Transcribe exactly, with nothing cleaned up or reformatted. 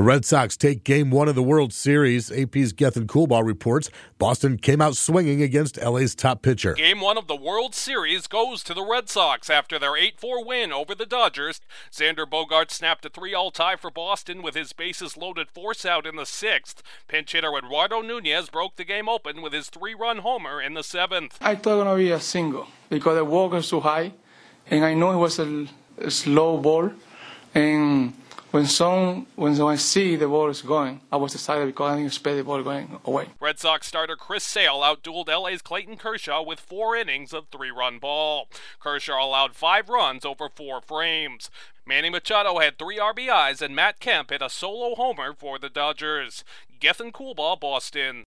Red Sox take game one of the World Series. A P's Gethin Coolbaugh reports Boston came out swinging against L A's top pitcher. Game one of the World Series goes to the Red Sox after their eight four win over the Dodgers. Xander Bogaerts snapped a three all tie for Boston with his bases-loaded force out in the sixth. Pinch hitter Eduardo Nunez broke the game open with his three-run homer in the seventh. I thought it was going to be a single because the walk was too high, and I know it was a, a slow ball, and When some, when I see the ball is going, I was excited because I didn't expect the ball going away. Red Sox starter Chris Sale outdueled L A's Clayton Kershaw with four innings of three-run ball. Kershaw allowed five runs over four frames. Manny Machado had three R B Is, and Matt Kemp hit a solo homer for the Dodgers. Gethin Coolbaugh, Boston.